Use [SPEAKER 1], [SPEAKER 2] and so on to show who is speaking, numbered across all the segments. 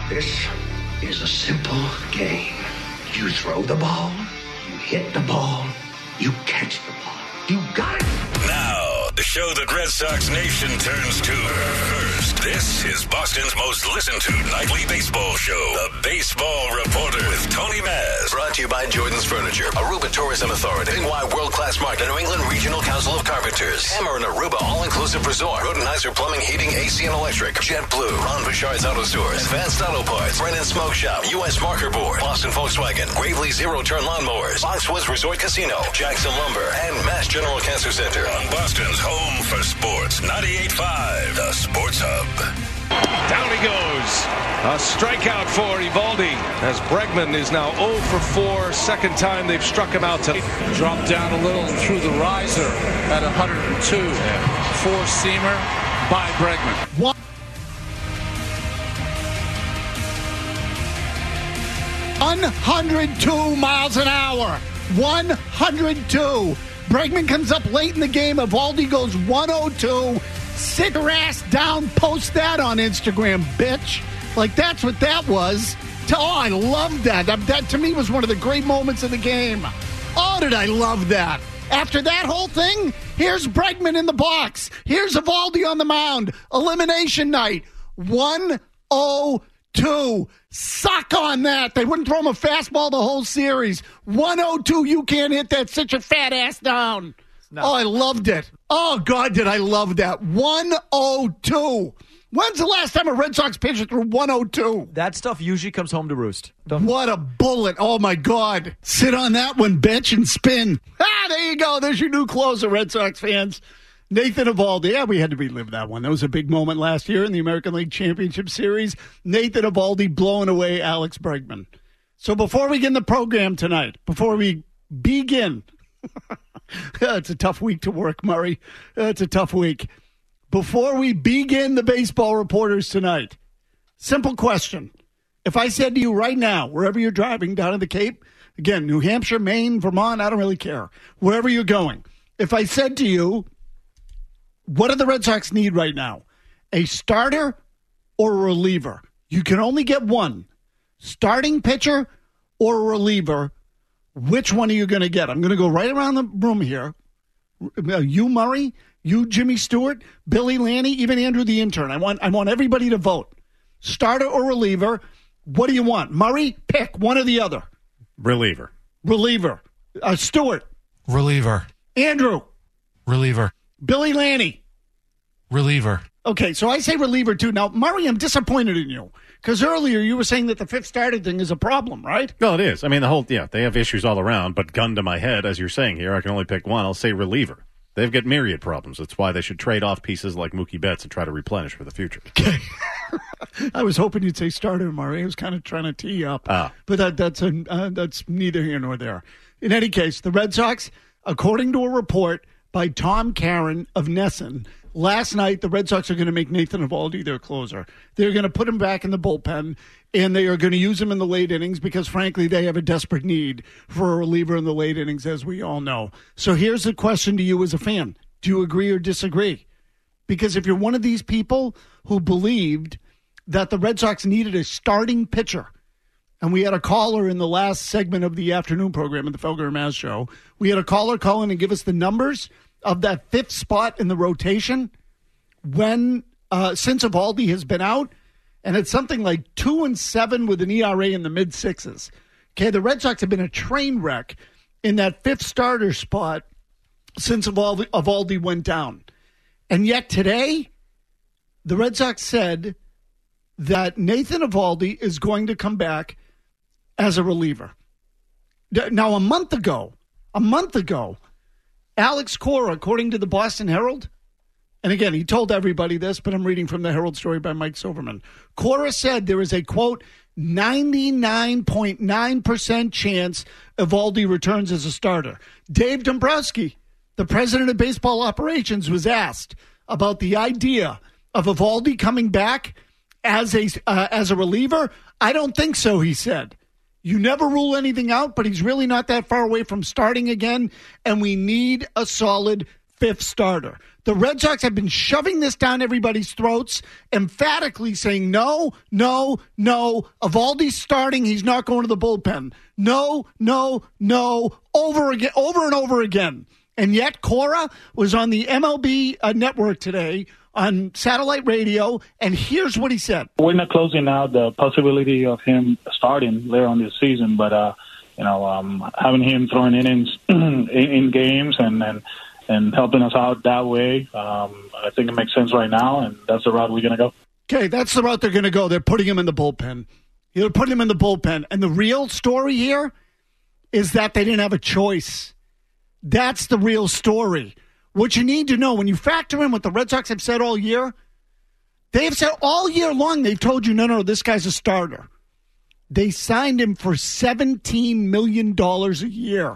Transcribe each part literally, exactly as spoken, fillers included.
[SPEAKER 1] This is a simple game. You throw the ball, you hit the ball, you catch the ball. You got it.
[SPEAKER 2] Now, the show that Red Sox Nation turns to first. This is Boston's most listened to nightly baseball show, The Baseball Reporter with Tony Maz.
[SPEAKER 3] Brought to you by Jordan's Furniture, Aruba Tourism Authority, Bingwai World Class Market, New England Regional Council of Carpenters, Hammer and Aruba All-Inclusive Resort, Rodenizer Plumbing, Heating, A C and Electric, JetBlue, Ron Bouchard's Auto Stores, Advanced Auto Parts, Brennan Smoke Shop, U S Marker Board, Boston Volkswagen, Gravely Zero Turn Lawnmowers, Foxwoods Resort Casino, Jackson Lumber, and Mass General Cancer Center.
[SPEAKER 2] On Boston's home for sports, ninety-eight point five, The Sports Hub.
[SPEAKER 4] Down he goes. A strikeout for Eovaldi as Bregman is now oh for four. Second time they've struck him out tonight.
[SPEAKER 5] Dropped down a little through the riser at one oh two.
[SPEAKER 4] Yeah.
[SPEAKER 5] Four-seamer by Bregman.
[SPEAKER 6] One hundred two miles an hour. one hundred two. Bregman comes up late in the game. Eovaldi goes one oh two. Sit your ass down. Post that on Instagram, bitch. Like, that's what that was. Oh, I love that. That, to me, was one of the great moments of the game. Oh, did I love that. After that whole thing, here's Bregman in the box. Here's Eovaldi on the mound. Elimination night. one oh two. Suck on that. They wouldn't throw him a fastball the whole series. one oh two, you can't hit that. Sit your fat ass down. No. Oh, I loved it. Oh, God, did I love that. one oh two. When's the last time a Red Sox pitcher threw one oh two?
[SPEAKER 7] That stuff usually comes home to roost. Don't
[SPEAKER 6] what a bullet. Oh, my God. Sit on that one, bitch, and spin. Ah, there you go. There's your new closer, Red Sox fans. Nathan Eovaldi. Yeah, we had to relive that one. That was a big moment last year in the American League Championship Series. Nathan Eovaldi blowing away Alex Bregman. So before we get in the program tonight, before we begin, it's a tough week to work, Murray. It's a tough week. Before we begin the baseball reporters tonight, simple question. If I said to you right now, wherever you're driving down to the Cape, again, New Hampshire, Maine, Vermont, I don't really care, wherever you're going, if I said to you, what do the Red Sox need right now? A starter or a reliever? You can only get one. Starting pitcher or a reliever. Which one are you going to get? I'm going to go right around the room here. You, Murray, you, Jimmy Stewart, Billy Lanny, even Andrew the intern. I want I want everybody to vote. Starter or reliever. What do you want? Murray, pick one or the other.
[SPEAKER 8] Reliever.
[SPEAKER 6] Reliever. Uh, Stewart.
[SPEAKER 9] Reliever.
[SPEAKER 6] Andrew.
[SPEAKER 9] Reliever.
[SPEAKER 6] Billy Lanny.
[SPEAKER 9] Reliever.
[SPEAKER 6] Okay, so I say reliever too. Now, Murray, I'm disappointed in you. Because earlier you were saying that the fifth starter thing is a problem, right?
[SPEAKER 8] Well, it is. I mean, the whole, yeah, they have issues all around, but gun to my head, as you're saying here, I can only pick one. I'll say reliever. They've got myriad problems. That's why they should trade off pieces like Mookie Betts and try to replenish for the future.
[SPEAKER 6] Okay. I was hoping you'd say starter, Murray. I was kind of trying to tee you up.
[SPEAKER 8] Ah.
[SPEAKER 6] But that, that's, a, uh, that's neither here nor there. In any case, the Red Sox, according to a report by Tom Caron of Nesson, last night, the Red Sox are going to make Nathan Eovaldi their closer. They're going to put him back in the bullpen, and they are going to use him in the late innings because, frankly, they have a desperate need for a reliever in the late innings, as we all know. So here's the question to you as a fan. Do you agree or disagree? Because if you're one of these people who believed that the Red Sox needed a starting pitcher, and we had a caller in the last segment of the afternoon program in the Felger and Maz show, we had a caller call in and give us the numbers of that fifth spot in the rotation when uh, since Eovaldi has been out, and it's something like two and seven with an E R A in the mid sixes. Okay, the Red Sox have been a train wreck in that fifth starter spot since Eovaldi, Eovaldi went down, and yet today, the Red Sox said that Nathan Eovaldi is going to come back as a reliever. Now, a month ago, a month ago. Alex Cora, according to the Boston Herald, and again, he told everybody this, but I'm reading from the Herald story by Mike Silverman. Cora said there is a, quote, ninety-nine point nine percent chance Eovaldi returns as a starter. Dave Dombrowski, the president of baseball operations, was asked about the idea of Eovaldi coming back as a, uh, as a reliever. I don't think so, he said. You never rule anything out, but he's really not that far away from starting again, and we need a solid fifth starter. The Red Sox have been shoving this down everybody's throats, emphatically saying, no, no, no. Evaldi's starting. He's not going to the bullpen. No, no, no. Over again, over and over again. And yet Cora was on the M L B uh, network today on satellite radio, and here's what he said.
[SPEAKER 10] We're not closing out the possibility of him starting later on this season, but uh, you know, um, having him throwing innings in, in games and, and and helping us out that way, um, I think it makes sense right now, and that's the route we're going to go.
[SPEAKER 6] Okay, that's the route they're going to go. They're putting him in the bullpen. They're putting him in the bullpen, and the real story here is that they didn't have a choice. That's the real story. What you need to know, when you factor in what the Red Sox have said all year, they've said all year long, they've told you, no, no, this guy's a starter. They signed him for seventeen million dollars a year.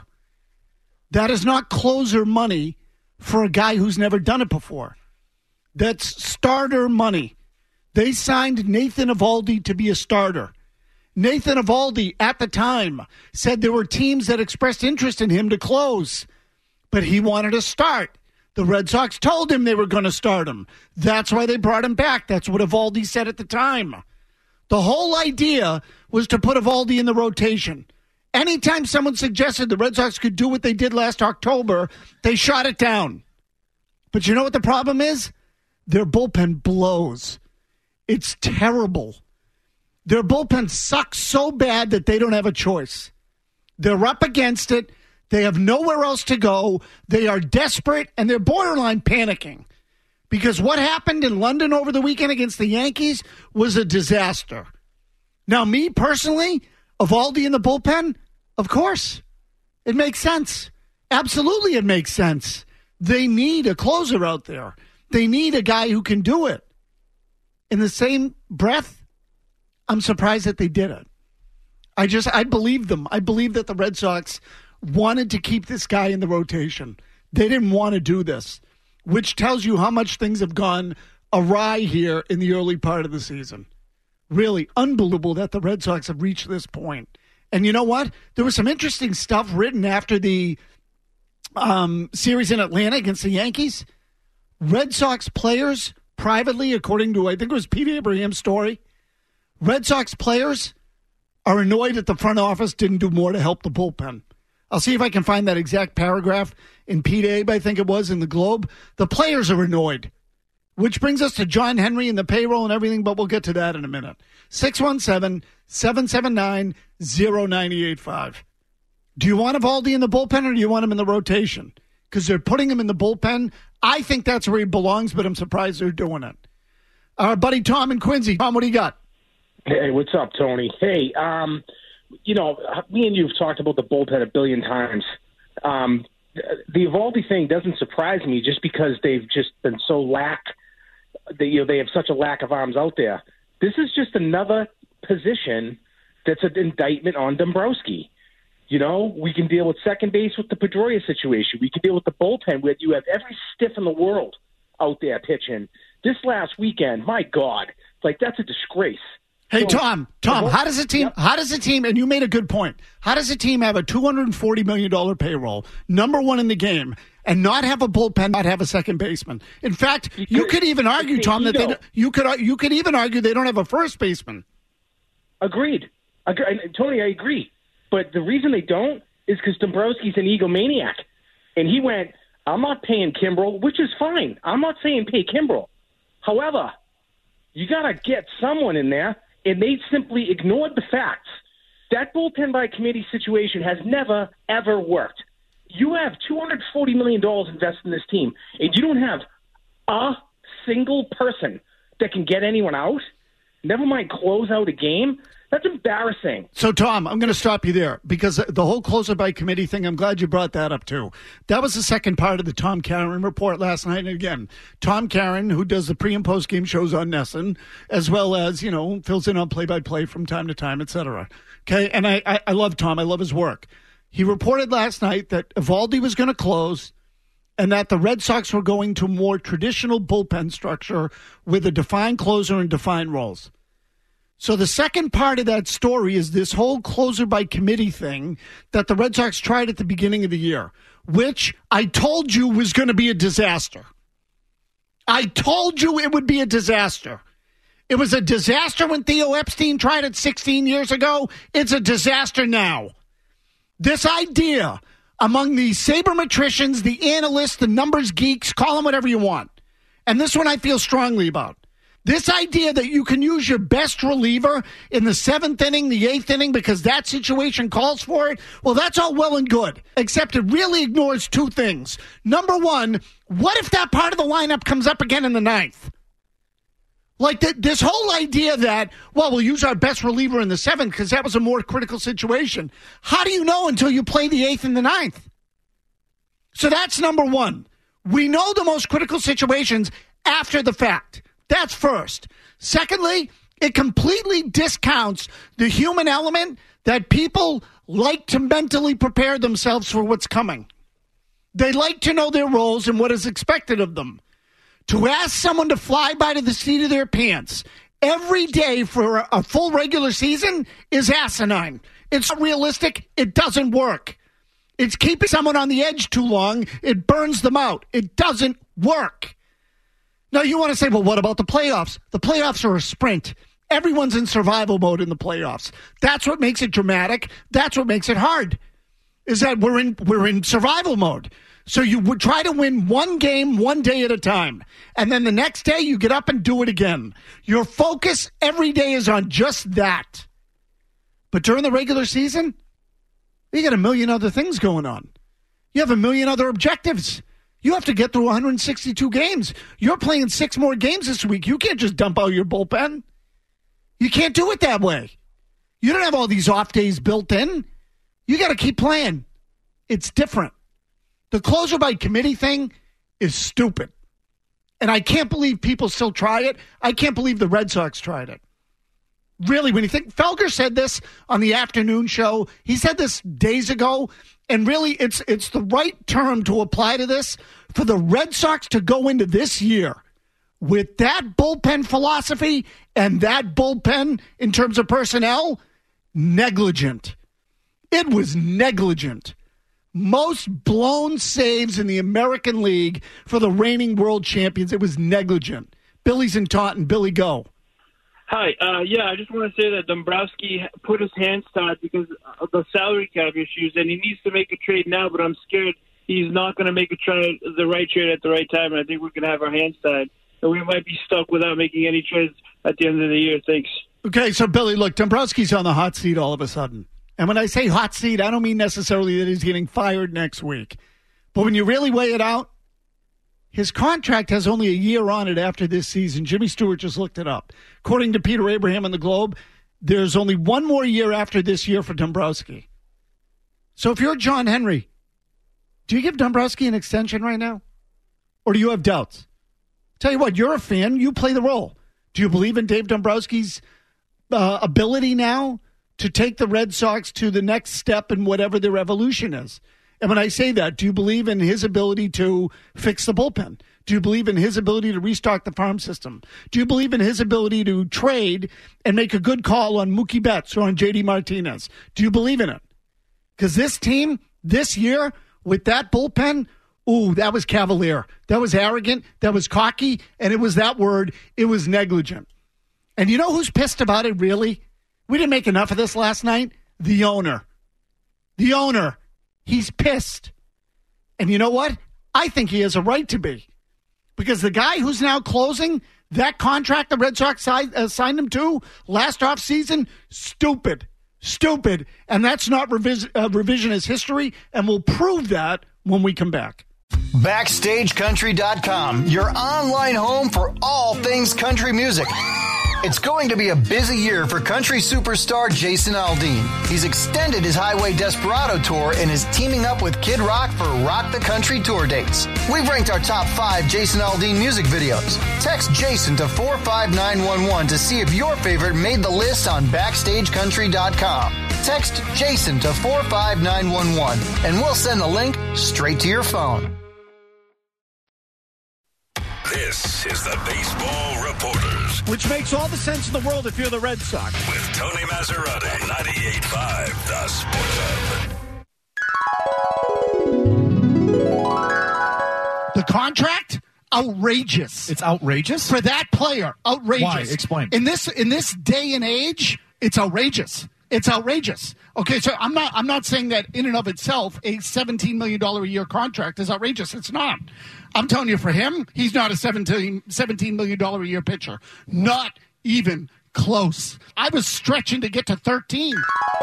[SPEAKER 6] That is not closer money for a guy who's never done it before. That's starter money. They signed Nathan Eovaldi to be a starter. Nathan Eovaldi, at the time, said there were teams that expressed interest in him to close, but he wanted to start. The Red Sox told him they were going to start him. That's why they brought him back. That's what Eovaldi said at the time. The whole idea was to put Eovaldi in the rotation. Anytime someone suggested the Red Sox could do what they did last October, they shot it down. But you know what the problem is? Their bullpen blows. It's terrible. Their bullpen sucks so bad that they don't have a choice. They're up against it. They have nowhere else to go. They are desperate, and they're borderline panicking. Because what happened in London over the weekend against the Yankees was a disaster. Now, me personally, Eovaldi in the bullpen, of course. It makes sense. Absolutely it makes sense. They need a closer out there. They need a guy who can do it. In the same breath, I'm surprised that they did it. I just, I believe them. I believe that the Red Sox wanted to keep this guy in the rotation. They didn't want to do this, which tells you how much things have gone awry here in the early part of the season. Really unbelievable that the Red Sox have reached this point. And you know what? There was some interesting stuff written after the um, series in Atlanta against the Yankees. Red Sox players, privately, according to, I think it was Pete Abraham's story, Red Sox players are annoyed that the front office didn't do more to help the bullpen. I'll see if I can find that exact paragraph in Pete Abe, I think it was, in the Globe. The players are annoyed, which brings us to John Henry and the payroll and everything, but we'll get to that in a minute. six one seven, seven seven nine, zero nine eight five. Do you want Eovaldi in the bullpen or do you want him in the rotation? Because they're putting him in the bullpen. I think that's where he belongs, but I'm surprised they're doing it. Our buddy Tom in Quincy. Tom, what do you got?
[SPEAKER 11] Hey, what's up, Tony? Hey, um, you know, me and you have talked about the bullpen a billion times. Um, the Eovaldi thing doesn't surprise me just because they've just been so lack. They, you know, they have such a lack of arms out there. This is just another position that's an indictment on Dombrowski. You know, we can deal with second base with the Pedroia situation. We can deal with the bullpen where you have every stiff in the world out there pitching. This last weekend, my God, like that's a disgrace.
[SPEAKER 6] Hey,
[SPEAKER 11] so,
[SPEAKER 6] Tom, Tom, how does a team,
[SPEAKER 11] yep.
[SPEAKER 6] how does a team, and you made a good point, how does a team have a two hundred forty million dollars payroll, number one in the game, and not have a bullpen, not have a second baseman? In fact, because you could even argue, Tom, that they, you could you could even argue they don't have a first baseman.
[SPEAKER 11] Agreed. Agreed. Tony, I agree. But the reason they don't is because Dombrowski's an egomaniac. And he went, I'm not paying Kimbrel, which is fine. I'm not saying pay Kimbrel. However, you got to get someone in there. And they simply ignored the facts. That bullpen by committee situation has never, ever worked. You have two hundred forty million dollars invested in this team, and you don't have a single person that can get anyone out, never mind close out a game. That's embarrassing.
[SPEAKER 6] So, Tom, I'm going to stop you there because the whole closer by committee thing, I'm glad you brought that up, too. That was the second part of the Tom Caron report last night. And again, Tom Caron, who does the pre- and post-game shows on Nesson, as well as, you know, fills in on play-by-play from time to time, et cetera. Okay, and I, I, I love Tom. I love his work. He reported last night that Eovaldi was going to close and that the Red Sox were going to more traditional bullpen structure with a defined closer and defined roles. So the second part of that story is this whole closer by committee thing that the Red Sox tried at the beginning of the year, which I told you was going to be a disaster. I told you it would be a disaster. It was a disaster when Theo Epstein tried it sixteen years ago. It's a disaster now. This idea among the sabermetricians, the analysts, the numbers geeks, call them whatever you want. And this one I feel strongly about. This idea that you can use your best reliever in the seventh inning, the eighth inning, because that situation calls for it, well, that's all well and good, except it really ignores two things. Number one, what if that part of the lineup comes up again in the ninth? Like th- this whole idea that, well, we'll use our best reliever in the seventh because that was a more critical situation. How do you know until you play the eighth and the ninth? So that's number one. We know the most critical situations after the fact. That's first. Secondly, it completely discounts the human element that people like to mentally prepare themselves for what's coming. They like to know their roles and what is expected of them. To ask someone to fly by to the seat of their pants every day for a full regular season is asinine. It's not realistic. It doesn't work. It's keeping someone on the edge too long. It burns them out. It doesn't work. Now, you want to say, well, what about the playoffs? The playoffs are a sprint. Everyone's in survival mode in the playoffs. That's what makes it dramatic. That's what makes it hard, is that we're in we're in survival mode. So you would try to win one game one day at a time. And then the next day you get up and do it again. Your focus every day is on just that. But during the regular season, you got a million other things going on. You have a million other objectives. You have to get through one hundred sixty-two games. You're playing six more games this week. You can't just dump out your bullpen. You can't do it that way. You don't have all these off days built in. You got to keep playing. It's different. The closer by committee thing is stupid. And I can't believe people still try it. I can't believe the Red Sox tried it. Really, when you think, Felger said this on the afternoon show. He said this days ago. And really, it's it's the right term to apply to this for the Red Sox to go into this year with that bullpen philosophy and that bullpen in terms of personnel, negligent. It was negligent. Most blown saves in the American League for the reigning world champions. It was negligent. Billy's in Taunton. Billy, go.
[SPEAKER 12] Hi. Uh, yeah, I just want to say that Dombrowski put his hands tied because of the salary cap issues, and he needs to make a trade now, but I'm scared he's not going to make a trade, the right trade at the right time, and I think we're going to have our hands tied. And we might be stuck without making any trades at the end of the year. Thanks.
[SPEAKER 6] Okay, so, Billy, look, Dombrowski's on the hot seat all of a sudden. And when I say hot seat, I don't mean necessarily that he's getting fired next week. But when you really weigh it out, his contract has only a year on it after this season. Jimmy Stewart just looked it up. According to Peter Abraham in the Globe, there's only one more year after this year for Dombrowski. So if you're John Henry, do you give Dombrowski an extension right now? Or do you have doubts? Tell you what, you're a fan. You play the role. Do you believe in Dave Dombrowski's uh, ability now to take the Red Sox to the next step in whatever their evolution is? And when I say that, do you believe in his ability to fix the bullpen? Do you believe in his ability to restock the farm system? Do you believe in his ability to trade and make a good call on Mookie Betts or on J D Martinez? Do you believe in it? Because this team, this year, with that bullpen, ooh, that was cavalier. That was arrogant. That was cocky. And it was that word. It was negligent. And you know who's pissed about it, really? We didn't make enough of this last night. The owner. The owner. He's pissed. And you know what? I think he has a right to be. Because the guy who's now closing that contract the Red Sox signed, uh, signed him to last offseason, stupid. Stupid. And that's not revis- uh, revisionist history, and we'll prove that when we come back.
[SPEAKER 13] Backstage Country dot com, your online home for all things country music. It's going to be a busy year for country superstar Jason Aldean. He's extended his Highway Desperado tour and is teaming up with Kid Rock for Rock the Country tour dates. We've ranked our top five Jason Aldean music videos. Text Jason to four five nine one one to see if your favorite made the list on Backstage Country dot com. Text Jason to four five nine one one and we'll send the link straight to your phone.
[SPEAKER 2] This is the Baseball Report reporters.
[SPEAKER 6] Which makes all the sense in the world if you're the Red Sox.
[SPEAKER 2] With Tony Maserati, ninety-eight point five, The Sports Hub.
[SPEAKER 6] The contract? Outrageous.
[SPEAKER 7] It's outrageous?
[SPEAKER 6] For that player, outrageous.
[SPEAKER 7] Why? Explain.
[SPEAKER 6] In this in this day and age, it's outrageous. It's outrageous. Okay, so I'm not I'm not saying that in and of itself a seventeen million dollars a year contract is outrageous. It's not. I'm telling you, for him, he's not a seventeen million dollars a year pitcher. Not even close. I was stretching to get to thirteen.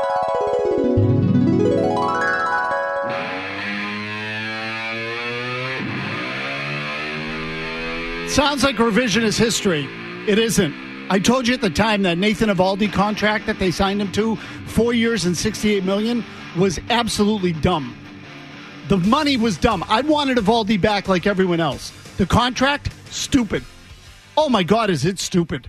[SPEAKER 6] Sounds like revisionist history. It isn't. I told you at the time that Nathan Eovaldi contract that they signed him to, four years and sixty-eight million dollars, was absolutely dumb. The money was dumb. I wanted Eovaldi back like everyone else. The contract, stupid. Oh my God, is it stupid.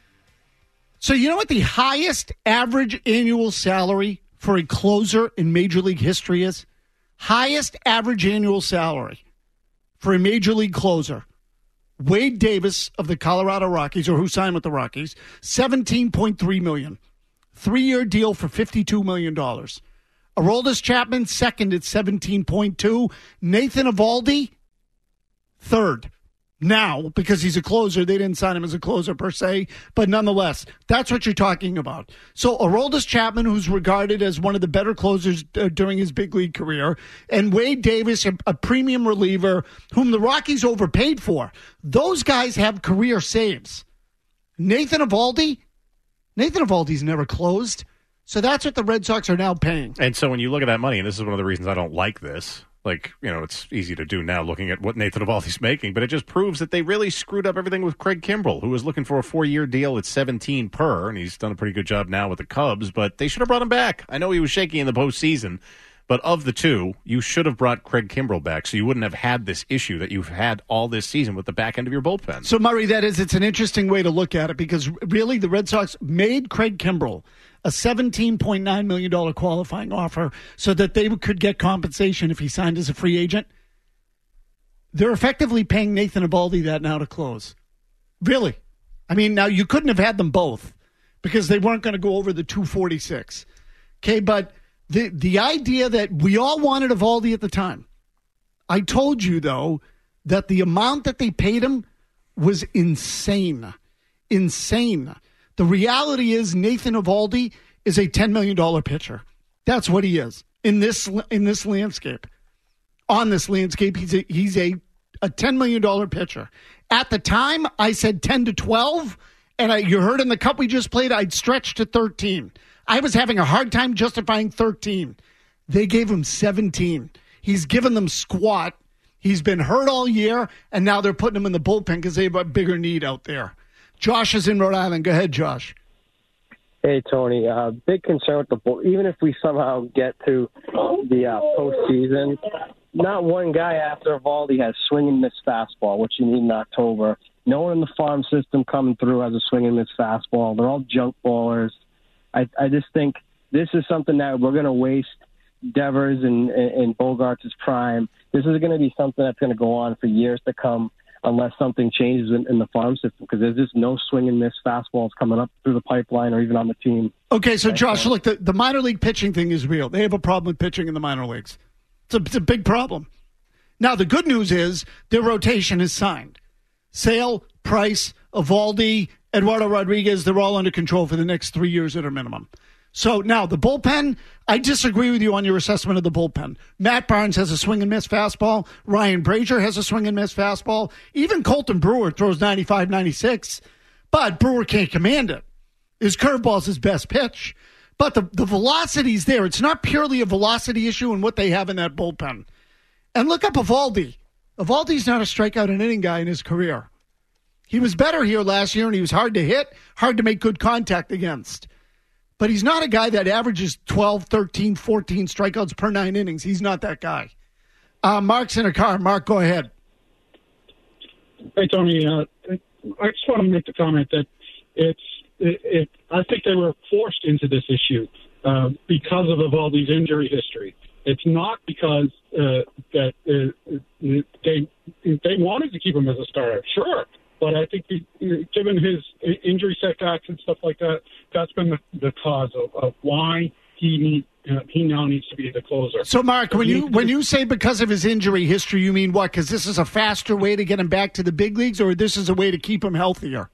[SPEAKER 6] So you know what the highest average annual salary for a closer in Major League history is? Highest average annual salary for a Major League closer. Wade Davis of the Colorado Rockies, or who signed with the Rockies, seventeen point three million dollars. Three-year deal for fifty-two million dollars. Aroldis Chapman, second at seventeen point two. Nathan Eovaldi, third. Now, because he's a closer, they didn't sign him as a closer per se, but nonetheless, that's what you're talking about. So Aroldis Chapman, who's regarded as one of the better closers uh, during his big league career, and Wade Davis, a, a premium reliever whom the Rockies overpaid for. Those guys have career saves. Nathan Eovaldi, Nathan Eovaldi's never closed, so that's what the Red Sox are now paying.
[SPEAKER 8] And so when you look at that money, and this is one of the reasons I don't like this, like, you know, it's easy to do now looking at what Nathan Eovaldi's making, but it just proves that they really screwed up everything with Craig Kimbrell, who was looking for a four-year deal at seventeen per, and he's done a pretty good job now with the Cubs, but they should have brought him back. I know he was shaky in the postseason, but of the two, you should have brought Craig Kimbrell back so you wouldn't have had this issue that you've had all this season with the back end of your bullpen.
[SPEAKER 6] So, Murray, that is, it's an interesting way to look at it because really the Red Sox made Craig Kimbrell a seventeen point nine million dollars qualifying offer so that they could get compensation if he signed as a free agent. They're effectively paying Nathan Eovaldi that now to close. Really. I mean, now you couldn't have had them both because they weren't going to go over the two forty-six. Okay, but the the idea that we all wanted Eovaldi at the time, I told you, though, that the amount that they paid him was insane. Insane. The reality is Nathan Eovaldi is a ten million dollars pitcher. That's what he is in this in this landscape. On this landscape, he's a, he's a, a ten million dollars pitcher. At the time, I said ten to twelve, and I, you heard in the cup we just played, I'd stretch to thirteen. I was having a hard time justifying thirteen. They gave him seventeen. He's given them squat. He's been hurt all year, and now they're putting him in the bullpen because they have a bigger need out there. Josh is in Rhode Island. Go ahead, Josh.
[SPEAKER 14] Hey, Tony. Uh, big concern with the bull. Even if we somehow get to the uh, postseason, not one guy after Eovaldi has swing and miss fastball, which you need in October. No one in the farm system coming through has a swing and miss fastball. They're all junk ballers. I, I just think this is something that we're going to waste Devers and, and Bogarts' prime. This is going to be something that's going to go on for years to come unless something changes in, in the farm system because there's just no swing and miss fastballs coming up through the pipeline or even on the team.
[SPEAKER 6] Okay, so Josh, look, the, the minor league pitching thing is real. They have a problem with pitching in the minor leagues. It's a, it's a big problem. Now, the good news is their rotation is signed. Sale, Price, Eovaldi, Eduardo Rodriguez, they're all under control for the next three years at a minimum. So now the bullpen, I disagree with you on your assessment of the bullpen. Matt Barnes has a swing and miss fastball. Ryan Brazier has a swing and miss fastball. Even Colton Brewer throws ninety-five, ninety-six, but Brewer can't command it. His curveball's his best pitch. But the, the velocity's there. It's not purely a velocity issue in what they have in that bullpen. And look up Eovaldi. Eovaldi's not a strikeout an inning guy in his career. He was better here last year, and he was hard to hit, hard to make good contact against. But he's not a guy that averages twelve, thirteen, fourteen strikeouts per nine innings. He's not that guy. Uh, Mark's in a car. Mark, go ahead.
[SPEAKER 15] Hey, Tony. Uh, I just want to make the comment that it's it, it, I think they were forced into this issue uh, because of Eovaldi's injury history. It's not because uh, that uh, they they wanted to keep him as a starter. Sure, but I think he, given his injury setbacks and stuff like that, that's been the, the cause of, of why he need, uh, he now needs to be the closer.
[SPEAKER 6] So, Mark, when you when you say because of his injury history, you mean what? Because this is a faster way to get him back to the big leagues, or this is a way to keep him healthier?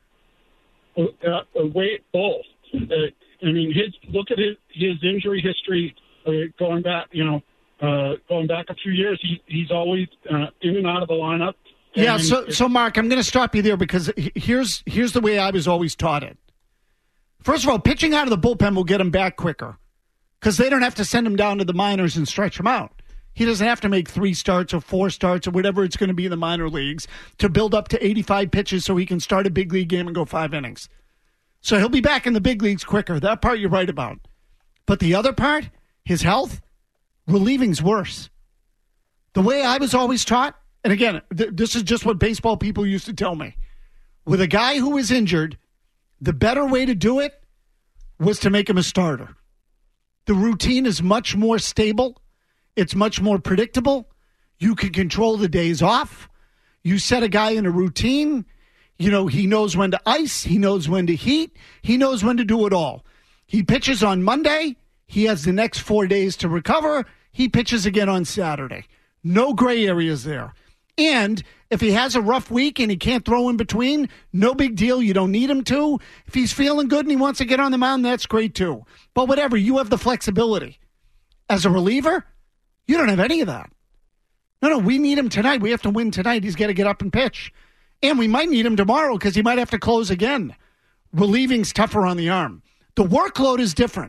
[SPEAKER 15] Uh, uh, way both. Uh, I mean, his look at his his injury history uh, going back. You know, uh, going back a few years, he he's always uh, in and out of the lineup.
[SPEAKER 6] Yeah. So, so Mark, I'm going to stop you there because here's here's the way I was always taught it. First of all, pitching out of the bullpen will get him back quicker because they don't have to send him down to the minors and stretch him out. He doesn't have to make three starts or four starts or whatever it's going to be in the minor leagues to build up to eighty-five pitches so he can start a big league game and go five innings. So he'll be back in the big leagues quicker. That part you're right about. But the other part, his health, relieving's worse. The way I was always taught, and again, th- this is just what baseball people used to tell me. With a guy who was injured, the better way to do it was to make him a starter. The routine is much more stable. It's much more predictable. You can control the days off. You set a guy in a routine. You know, he knows when to ice. He knows when to heat. He knows when to do it all. He pitches on Monday. He has the next four days to recover. He pitches again on Saturday. No gray areas there. And if he has a rough week and he can't throw in between, no big deal. You don't need him to. If he's feeling good and he wants to get on the mound, that's great too. But whatever, you have the flexibility. As a reliever, you don't have any of that. No, no, we need him tonight. We have to win tonight. He's got to get up and pitch. And we might need him tomorrow because he might have to close again. Relieving's tougher on the arm. The workload is different.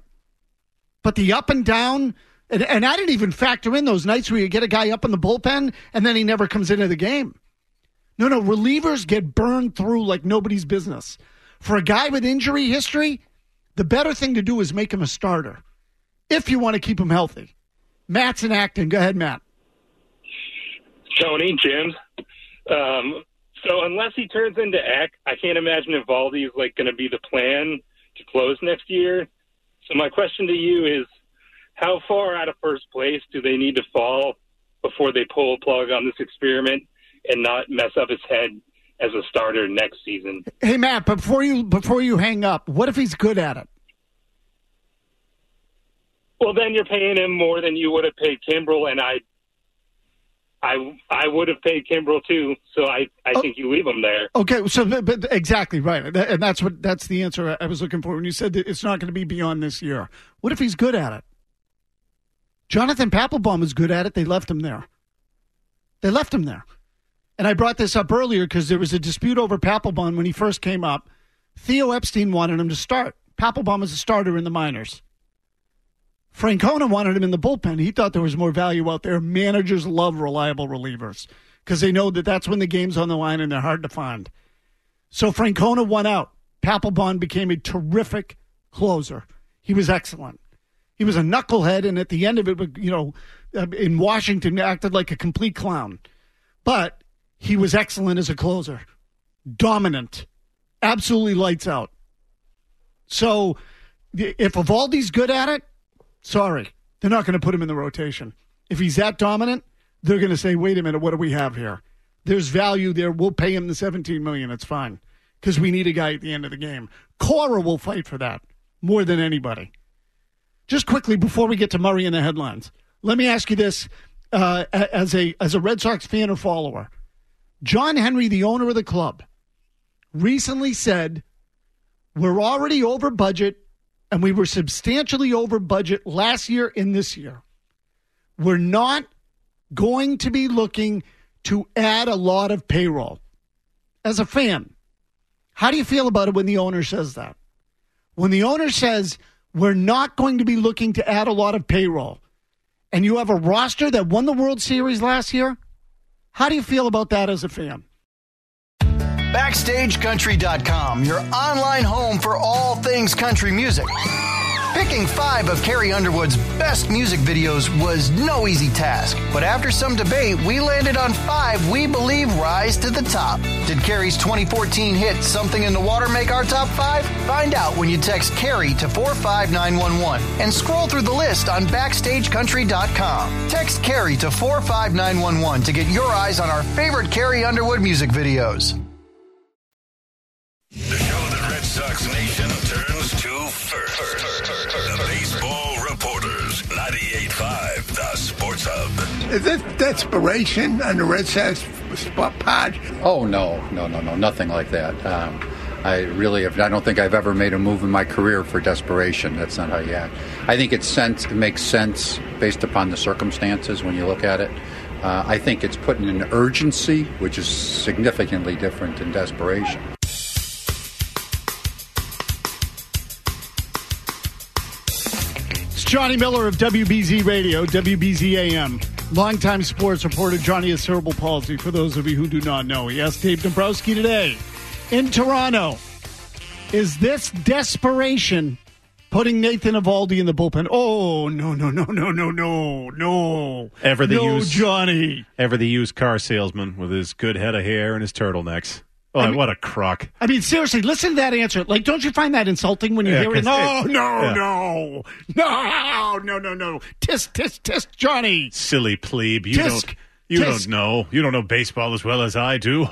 [SPEAKER 6] But the up and down, and, and I didn't even factor in those nights where you get a guy up in the bullpen and then he never comes into the game. No, no, relievers get burned through like nobody's business. For a guy with injury history, the better thing to do is make him a starter if you want to keep him healthy. Matt's in Acton. Go ahead, Matt.
[SPEAKER 16] Tony, Jim. Um, so unless he turns into Eck, I can't imagine Eovaldi is like going to be the plan to close next year. So my question to you is, how far out of first place do they need to fall before they pull a plug on this experiment and not mess up his head as a starter next season?
[SPEAKER 6] Hey, Matt, before you before you hang up, what if he's good at it?
[SPEAKER 16] Well, then you're paying him more than you would have paid Kimbrel, and I I I would have paid Kimbrel too, so I, I oh, think you leave him there.
[SPEAKER 6] Okay, so but, but exactly right, and that's what that's the answer I was looking for when you said that it's not going to be beyond this year. What if he's good at it? Jonathan Papelbon was good at it. They left him there. They left him there. And I brought this up earlier because there was a dispute over Papelbon when he first came up. Theo Epstein wanted him to start. Papelbon was a starter in the minors. Francona wanted him in the bullpen. He thought there was more value out there. Managers love reliable relievers because they know that that's when the game's on the line and they're hard to find. So Francona won out. Papelbon became a terrific closer. He was excellent. He was a knucklehead, and at the end of it, you know, in Washington, acted like a complete clown. But he was excellent as a closer. Dominant. Absolutely lights out. So if Eovaldi's good at it, sorry, they're not going to put him in the rotation. If he's that dominant, they're going to say, wait a minute, what do we have here? There's value there. We'll pay him the seventeen million dollars. It's fine because we need a guy at the end of the game. Cora will fight for that more than anybody. Just quickly, before we get to Murray and the headlines, let me ask you this uh, as a as a Red Sox fan or follower. John Henry, the owner of the club, recently said, we're already over budget, and we were substantially over budget last year and this year. We're not going to be looking to add a lot of payroll. As a fan, how do you feel about it when the owner says that? When the owner says, we're not going to be looking to add a lot of payroll, and you have a roster that won the World Series last year, how do you feel about that as a fan?
[SPEAKER 13] Backstage Country dot com, your online home for all things country music. Picking five of Carrie Underwood's best music videos was no easy task, but after some debate, we landed on five we believe rise to the top. Did Carrie's twenty fourteen hit Something in the Water make our top five? Find out when you text Carrie to four five nine one one and scroll through the list on Backstage Country dot com. Text Carrie to four five nine one one to get your eyes on our favorite Carrie Underwood music videos.
[SPEAKER 2] The Baseball Reporters, ninety-eight point five, The Sports Hub.
[SPEAKER 1] Is this desperation on the Red Sox pod?
[SPEAKER 17] Oh, no, no, no, no, nothing like that. Um, I really have, I don't think I've ever made a move in my career for desperation. That's not how you act. I think it's sense, it makes sense based upon the circumstances when you look at it. Uh, I think it's putting an urgency, which is significantly different than desperation.
[SPEAKER 6] Johnny Miller of W B Z Radio, W B Z A M. Longtime sports reporter. Johnny has cerebral palsy, for those of you who do not know. He asked Dave Dombrowski today in Toronto, is this desperation putting Nathan Eovaldi in the bullpen? Oh, no, no, no, no, no, no, no.
[SPEAKER 8] Ever the
[SPEAKER 6] no,
[SPEAKER 8] used,
[SPEAKER 6] Johnny.
[SPEAKER 8] Ever the used car salesman with his good head of hair and his turtlenecks. Oh, I mean, what a crock.
[SPEAKER 6] I mean, seriously, listen to that answer. Like, don't you find that insulting when you
[SPEAKER 8] yeah,
[SPEAKER 6] hear it? No,
[SPEAKER 8] it,
[SPEAKER 6] no,
[SPEAKER 8] yeah.
[SPEAKER 6] no, no, no, no, no. Tisk, tisk, tisk, Johnny.
[SPEAKER 8] Silly plebe. You
[SPEAKER 6] tisk,
[SPEAKER 8] don't You
[SPEAKER 6] tisk.
[SPEAKER 8] don't know. You don't know baseball as well as I do.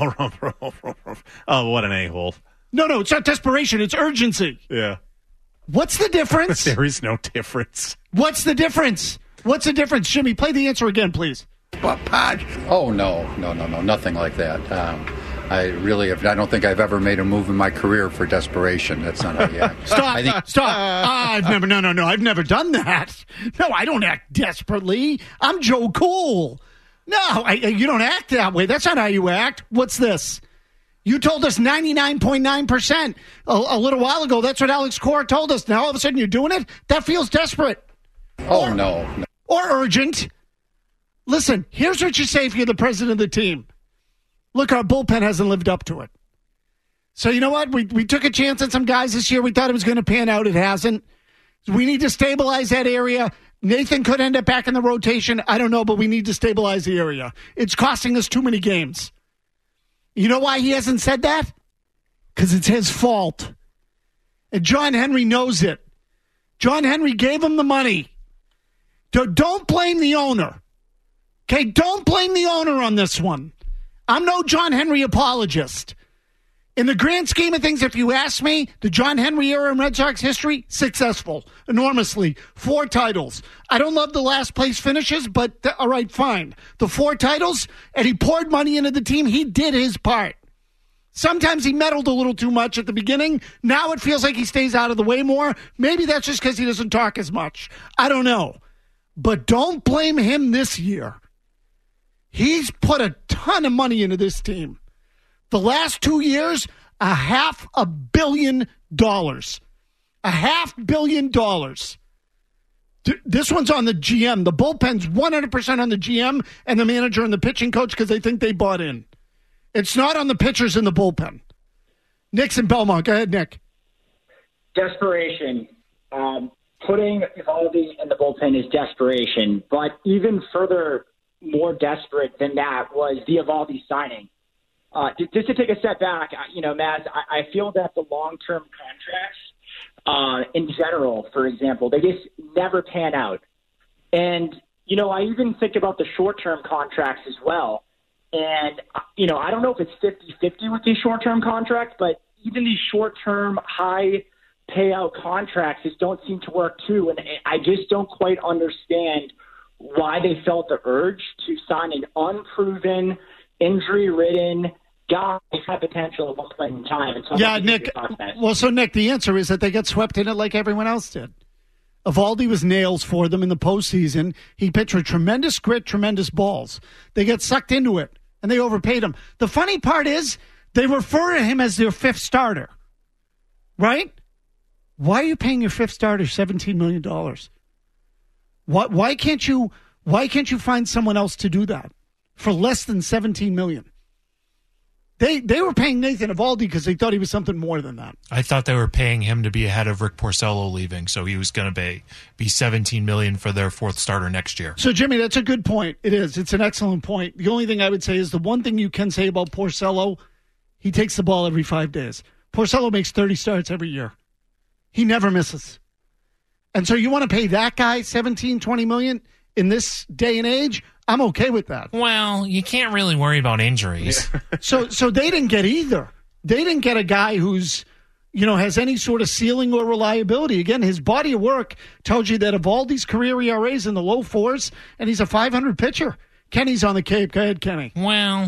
[SPEAKER 8] Oh, what an a-hole.
[SPEAKER 6] No, no, it's not desperation. It's urgency.
[SPEAKER 8] Yeah.
[SPEAKER 6] What's the difference?
[SPEAKER 8] There is no difference.
[SPEAKER 6] What's the difference? What's the difference? Jimmy, play the answer again, please.
[SPEAKER 17] Pod. Oh, no, no, no, no, nothing like that. Um, I really have, I don't think I've ever made a move in my career for desperation. That's not how you act.
[SPEAKER 6] Stop,
[SPEAKER 17] I think,
[SPEAKER 6] stop. Ah, I've never, no, no, no, I've never done that. No, I don't act desperately. I'm Joe Cool. No, I, you don't act that way. That's not how you act. What's this? You told us ninety-nine point nine percent a, a little while ago. That's what Alex Cora told us. Now all of a sudden you're doing it? That feels desperate.
[SPEAKER 17] Oh,
[SPEAKER 6] or,
[SPEAKER 17] no, no.
[SPEAKER 6] Or urgent. Listen, here's what you say if you're the president of the team. Look, our bullpen hasn't lived up to it. So you know what? We we took a chance on some guys this year. We thought it was going to pan out. It hasn't. We need to stabilize that area. Nathan could end up back in the rotation. I don't know, but we need to stabilize the area. It's costing us too many games. You know why he hasn't said that? Because it's his fault. And John Henry knows it. John Henry gave him the money. Don't blame the owner. Okay, don't blame the owner on this one. I'm no John Henry apologist. In the grand scheme of things, if you ask me, the John Henry era in Red Sox history, successful, enormously. Four titles. I don't love the last place finishes, but th- all right, fine. The four titles, and he poured money into the team. He did his part. Sometimes he meddled a little too much at the beginning. Now it feels like he stays out of the way more. Maybe that's just because he doesn't talk as much. I don't know. But don't blame him this year. He's put a ton of money into this team. The last two years, a half a billion dollars. A half billion dollars. This one's on the G M. The bullpen's one hundred percent on the G M and the manager and the pitching coach because they think they bought in. It's not on the pitchers in the bullpen. Nick's in Belmont. Go ahead, Nick.
[SPEAKER 18] Desperation. Um, putting Eovaldi in the bullpen is desperation. But even further, more desperate than that was the Eovaldi signing. Uh, just to take a step back, you know, Matt, I, I feel that the long-term contracts, uh, in general, for example, they just never pan out. And, you know, I even think about the short-term contracts as well. And, you know, I don't know if it's fifty-fifty with these short-term contracts, but even these short-term high payout contracts just don't seem to work too. And I just don't quite understand why they felt the urge to sign an unproven, injury-ridden guy who had potential at one point in time. And so
[SPEAKER 6] yeah, Nick. Well, so, Nick, the answer is that they got swept in it like everyone else did. Eovaldi was nails for them in the postseason. He pitched with tremendous grit, tremendous balls. They get sucked into it, and they overpaid him. The funny part is they refer to him as their fifth starter, right? Why are you paying your fifth starter seventeen million dollars? Why, why can't you why can't you find someone else to do that for less than seventeen million dollars? They they were paying Nathan Eovaldi because they thought he was something more than that.
[SPEAKER 9] I thought they were paying him to be ahead of Rick Porcello leaving, so he was going to be be seventeen million dollars for their fourth starter next year.
[SPEAKER 6] So, Jimmy, that's a good point. It is. It's an excellent point. The only thing I would say is the one thing you can say about Porcello, he takes the ball every five days. Porcello makes thirty starts every year. He never misses. And so you want to pay that guy seventeen, twenty million dollars in this day and age? I'm okay with that.
[SPEAKER 9] Well, you can't really worry about injuries.
[SPEAKER 6] so so they didn't get either. They didn't get a guy who's you know, has any sort of ceiling or reliability. Again, his body of work tells you that Evaldi's career E R A is in the low fours, and he's a five hundred pitcher. Kenny's on the Cape. Go ahead, Kenny.
[SPEAKER 9] Wow.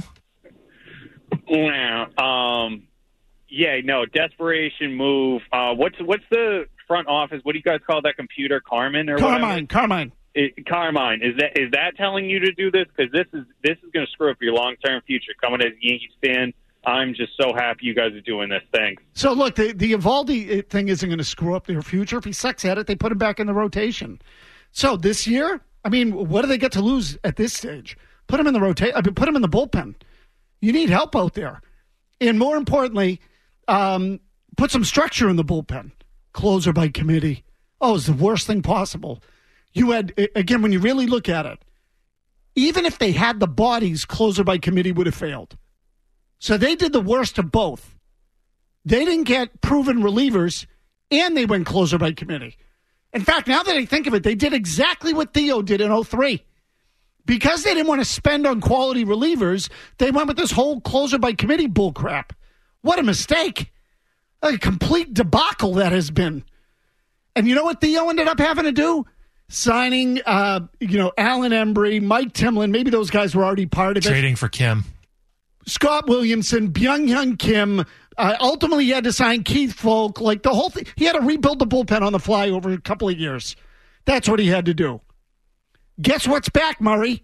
[SPEAKER 19] Wow. Um, yeah, no, desperation move. Uh, what's what's the front office? What do you guys call that computer? Carmen or
[SPEAKER 6] Carmine,
[SPEAKER 19] whatever?
[SPEAKER 6] Carmine.
[SPEAKER 19] It, Carmine, is that is that telling you to do this? Because this is this is going to screw up your long term future. Coming as a Yankees fan, I'm just so happy you guys are doing this. Thanks.
[SPEAKER 6] So look, the the Evaldi thing isn't going to screw up their future. If he sucks at it, they put him back in the rotation. So this year, I mean, what do they get to lose at this stage? Put him in the rotation. I mean, put him in the bullpen. You need help out there, and more importantly, um, put some structure in the bullpen. Closer by committee. Oh, it's the worst thing possible. You had, again, when you really look at it, even if they had the bodies, closer by committee would have failed. So they did the worst of both. They didn't get proven relievers, and they went closer by committee. In fact, now that I think of it, they did exactly what Theo did in oh three. Because they didn't want to spend on quality relievers, they went with this whole closer by committee bullcrap. What a mistake. A complete debacle that has been. And you know what Theo ended up having to do? Signing, uh, you know, Alan Embry, Mike Timlin. Maybe those guys were already part of it.
[SPEAKER 9] Trading for Kim.
[SPEAKER 6] Scott Williamson, Byung-Hyun Kim. Uh, ultimately, he had to sign Keith Folk. Like the whole thing. He had to rebuild the bullpen on the fly over a couple of years. That's what he had to do. Guess what's back, Murray?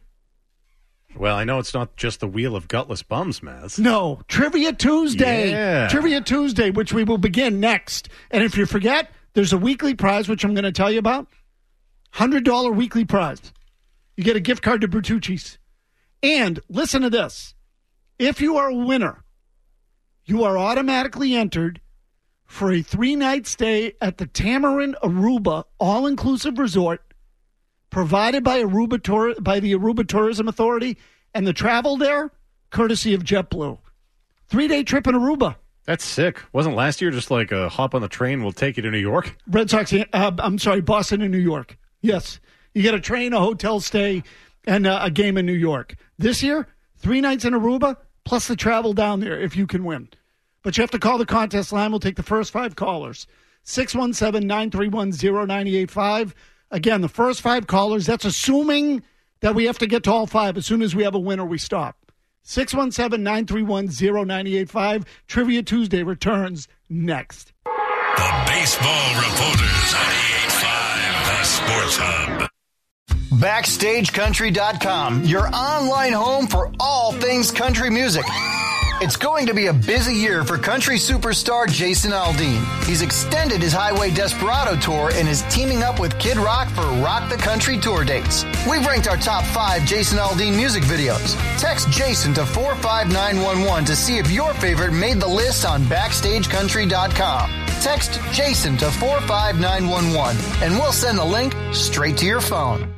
[SPEAKER 8] Well, I know it's not just the wheel of gutless bums, Maz.
[SPEAKER 6] No, Trivia Tuesday.
[SPEAKER 8] Yeah.
[SPEAKER 6] Trivia Tuesday, which we will begin next. And if you forget, there's a weekly prize, which I'm going to tell you about. one hundred dollars weekly prize. You get a gift card to Bertucci's. And listen to this. If you are a winner, you are automatically entered for a three-night stay at the Tamarind Aruba all-inclusive resort provided by Aruba Tour- by the Aruba Tourism Authority, and the travel there, courtesy of JetBlue. Three-day trip in Aruba.
[SPEAKER 8] That's sick. Wasn't last year just like a hop on the train, we'll take you to New York?
[SPEAKER 6] Red Sox, uh, I'm sorry, Boston and New York. Yes. You get a train, a hotel stay, and uh, a game in New York. This year, three nights in Aruba, plus the travel down there if you can win. But you have to call the contest line. We'll take the first five callers. six one seven, nine three one, zero nine eight five. Again, the first five callers, that's assuming that we have to get to all five. As soon as we have a winner, we stop. six one seven, nine three one, zero nine eight five. Trivia Tuesday returns next.
[SPEAKER 2] The Baseball Reporters, ninety-eight point five, the Sports Hub.
[SPEAKER 13] Backstage Country dot com, your online home for all things country music. It's going to be a busy year for country superstar Jason Aldean. He's extended his Highway Desperado tour and is teaming up with Kid Rock for Rock the Country tour dates. We've ranked our top five Jason Aldean music videos. Text Jason to four five nine one one to see if your favorite made the list on Backstage Country dot com. Text Jason to four five nine one one and we'll send the link straight to your phone.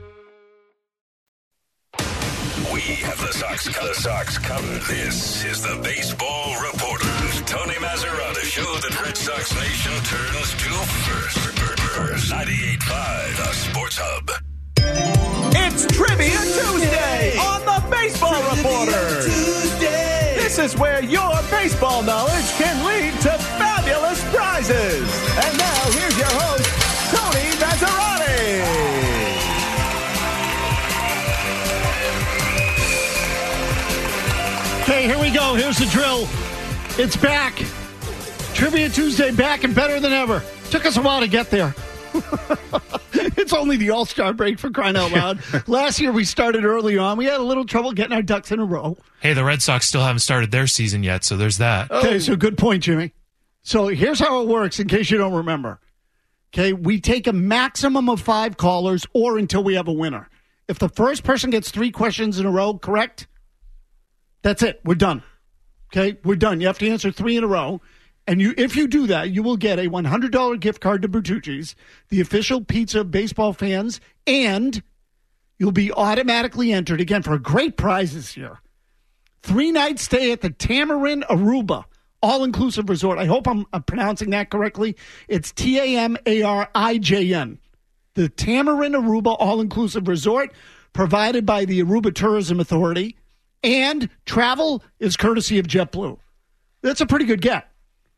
[SPEAKER 2] We have the Sox, the Sox covered. This is the Baseball Reporters. Tony Mazzarata show that Red Sox Nation turns to first. ninety-eight point five, the Sports Hub.
[SPEAKER 20] It's Trivia Tuesday on the Baseball Reporters. Tuesday. This is where your baseball knowledge can lead to fabulous prizes. And now here's your host, Tony Mazzarati.
[SPEAKER 6] Okay, here we go. Here's the drill. It's back. Trivia Tuesday back and better than ever. Took us a while to get there. It's only the All-Star break, for crying out loud. Last year we started early on. We had a little trouble getting our ducks in a row.
[SPEAKER 9] Hey, the Red Sox still haven't started their season yet, so there's that.
[SPEAKER 6] Okay, so good point, Jimmy. So here's how it works, in case you don't remember. Okay, we take a maximum of five callers or until we have a winner. If the first person gets three questions in a row correct, that's it. We're done. Okay, we're done. You have to answer three in a row. And you, if you do that, you will get a one hundred dollars gift card to Bertucci's, the official pizza of baseball fans, and you'll be automatically entered, again, for a great prize this year. Three-night stay at the Tamarind Aruba all-inclusive resort. I hope I'm, I'm pronouncing that correctly. It's T A M A R I J N. The Tamarind Aruba all-inclusive resort, provided by the Aruba Tourism Authority. And travel is courtesy of JetBlue. That's a pretty good get.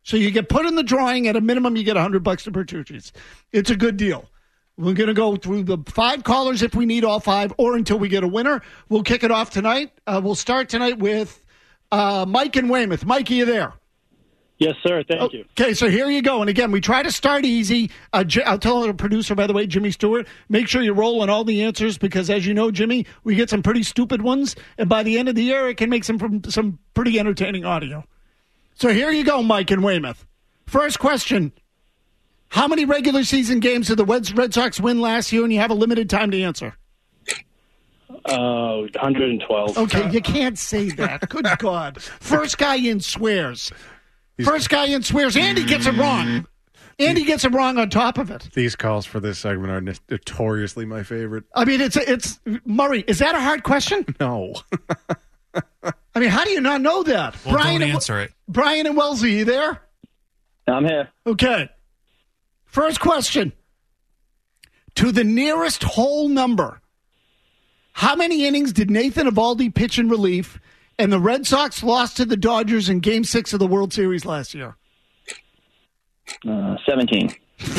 [SPEAKER 6] So you get put in the drawing. At a minimum, you get one hundred bucks to Bertucci's. It's a good deal. We're going to go through the five callers if we need all five, or until we get a winner. We'll kick it off tonight. Uh, we'll start tonight with uh, Mike in Weymouth. Mike, are you there?
[SPEAKER 21] Yes, sir. Thank
[SPEAKER 6] oh,
[SPEAKER 21] you.
[SPEAKER 6] Okay, so here you go. And again, we try to start easy. Uh, J- I'll tell the producer, by the way, Jimmy Stewart, make sure you roll on all the answers because, as you know, Jimmy, we get some pretty stupid ones. And by the end of the year, it can make some from some pretty entertaining audio. So here you go, Mike in Weymouth. First question. How many regular season games did the Red Sox win last year? And you have a limited time to answer.
[SPEAKER 21] Uh, one hundred twelve.
[SPEAKER 6] Okay, you can't say that. Good God. First guy in swears. First guy in swears. Andy gets it wrong. Andy gets it wrong on top of it.
[SPEAKER 8] These calls for this segment are notoriously my favorite.
[SPEAKER 6] I mean, it's it's Murray. Is that a hard question?
[SPEAKER 8] No.
[SPEAKER 6] I mean, how do you not know that?
[SPEAKER 9] Well,
[SPEAKER 6] Brian
[SPEAKER 9] don't
[SPEAKER 6] and,
[SPEAKER 9] answer it.
[SPEAKER 6] Brian and Wellesley, you there?
[SPEAKER 21] I'm here.
[SPEAKER 6] Okay. First question. To the nearest whole number, how many innings did Nathan Eovaldi pitch in relief and the Red Sox lost to the Dodgers in Game six of the World Series last year?
[SPEAKER 21] Uh, seventeen.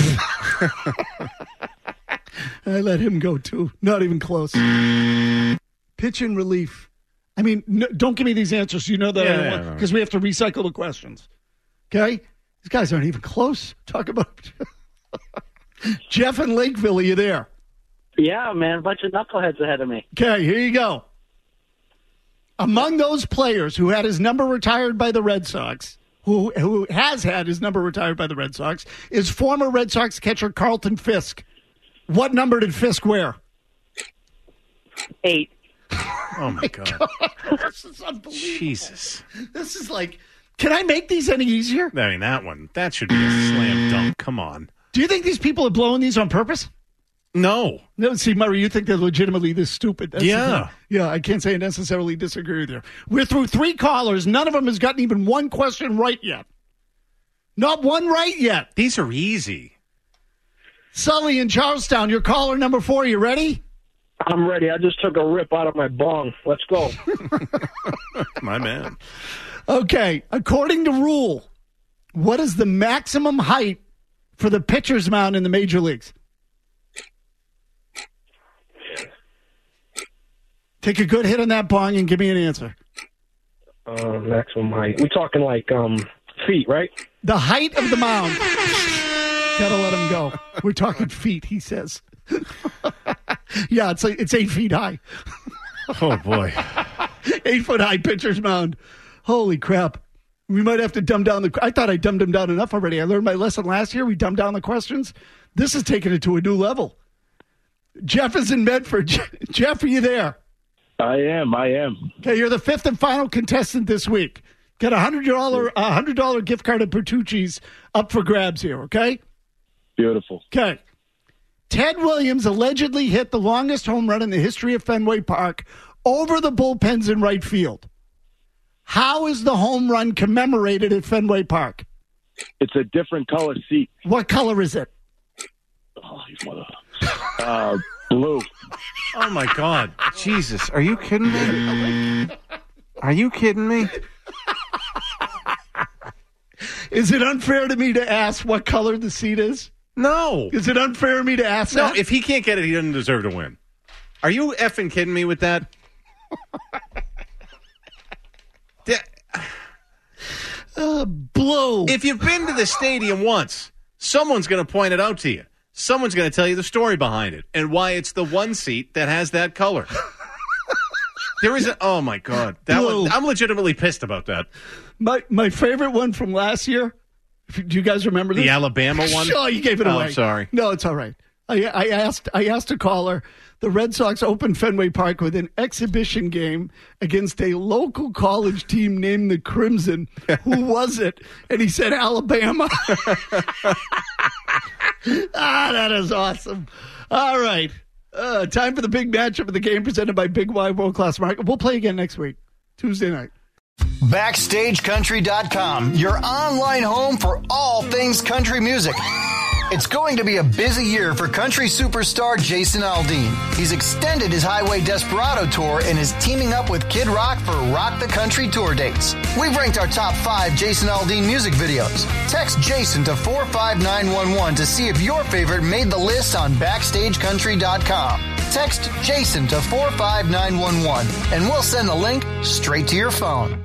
[SPEAKER 6] I let him go, too. Not even close. Pitch in relief. I mean, no, don't give me these answers. You know that
[SPEAKER 8] Yeah,
[SPEAKER 6] I
[SPEAKER 8] yeah,
[SPEAKER 6] want
[SPEAKER 8] no.
[SPEAKER 6] because we have to recycle the questions. Okay? These guys aren't even close. Talk about Jeff in Lakeville. Are you there?
[SPEAKER 21] Yeah, man. A bunch of knuckleheads ahead of me.
[SPEAKER 6] Okay, here you go. Among those players who had his number retired by the Red Sox, who who has had his number retired by the Red Sox, is former Red Sox catcher Carlton Fisk. What number did Fisk wear?
[SPEAKER 21] Eight.
[SPEAKER 8] Oh, my God.
[SPEAKER 6] God. This is unbelievable.
[SPEAKER 8] Jesus.
[SPEAKER 6] This is like, can I make these any easier?
[SPEAKER 8] I mean, that one, that should be a slam dunk. Come on.
[SPEAKER 6] Do you think these people are blowing these on purpose?
[SPEAKER 8] No.
[SPEAKER 6] No, see, Murray, you think they're legitimately this stupid. That's
[SPEAKER 8] Yeah.
[SPEAKER 6] the thing. Yeah, I can't say I necessarily disagree with you. We're through three callers. None of them has gotten even one question right yet. Not one right yet.
[SPEAKER 8] These are easy.
[SPEAKER 6] Sully in Charlestown, your caller number four. You ready?
[SPEAKER 21] I'm ready. I just took a rip out of my bong. Let's go.
[SPEAKER 8] My man.
[SPEAKER 6] Okay, according to rule, what is the maximum height for the pitcher's mound in the major leagues? Take a good hit on that bong and give me an answer.
[SPEAKER 21] Uh, maximum height. We're talking like um feet, right?
[SPEAKER 6] The height of the mound. Gotta let him go. We're talking feet, he says. Yeah, it's like, it's eight feet high.
[SPEAKER 8] Oh, boy.
[SPEAKER 6] Eight foot high pitcher's mound. Holy crap. We might have to dumb down the... I thought I dumbed them down enough already. I learned my lesson last year. We dumbed down the questions. This is taking it to a new level. Jeff is in Medford. Jeff, are you there?
[SPEAKER 21] I am. I am.
[SPEAKER 6] Okay, you're the fifth and final contestant this week. Got a one hundred dollars a one hundred dollars gift card at Bertucci's up for grabs here, okay?
[SPEAKER 21] Beautiful.
[SPEAKER 6] Okay. Ted Williams allegedly hit the longest home run in the history of Fenway Park over the bullpens in right field. How is the home run commemorated at Fenway Park?
[SPEAKER 21] It's a different color seat.
[SPEAKER 6] What color is it?
[SPEAKER 21] Oh, you mother. Uh, blue.
[SPEAKER 8] Oh, my God. Jesus. Are you kidding me? Are you kidding me?
[SPEAKER 6] Is it unfair to me to ask what color the seat is?
[SPEAKER 8] No.
[SPEAKER 6] Is it unfair of me to ask
[SPEAKER 8] No,
[SPEAKER 6] that?
[SPEAKER 8] if he can't get it, he doesn't deserve to win. Are you effing kidding me with that?
[SPEAKER 6] uh, blue.
[SPEAKER 8] If you've been to the stadium once, someone's going to point it out to you. Someone's going to tell you the story behind it and why it's the one seat that has that color. There is a, oh my God. That one, I'm legitimately pissed about that.
[SPEAKER 6] My my favorite one from last year. Do you guys remember this?
[SPEAKER 8] The Alabama one?
[SPEAKER 6] Oh, you gave it
[SPEAKER 8] Oh,
[SPEAKER 6] away.
[SPEAKER 8] I'm sorry.
[SPEAKER 6] No, it's all right. I, I asked I asked a caller. The Red Sox opened Fenway Park with an exhibition game against a local college team named the Crimson. Who was it? And he said Alabama. Ah, that is awesome. All right. Uh, time for the big matchup of the game presented by Big Y World Class Market. We'll play again next week, Tuesday night.
[SPEAKER 13] Backstage Country dot com, your online home for all things country music. It's going to be a busy year for country superstar Jason Aldean. He's extended his Highway Desperado tour and is teaming up with Kid Rock for Rock the Country tour dates. We've ranked our top five Jason Aldean music videos. Text Jason to four five nine one one to see if your favorite made the list on backstage country dot com. Text Jason to four five nine one one and we'll send the link straight to your phone.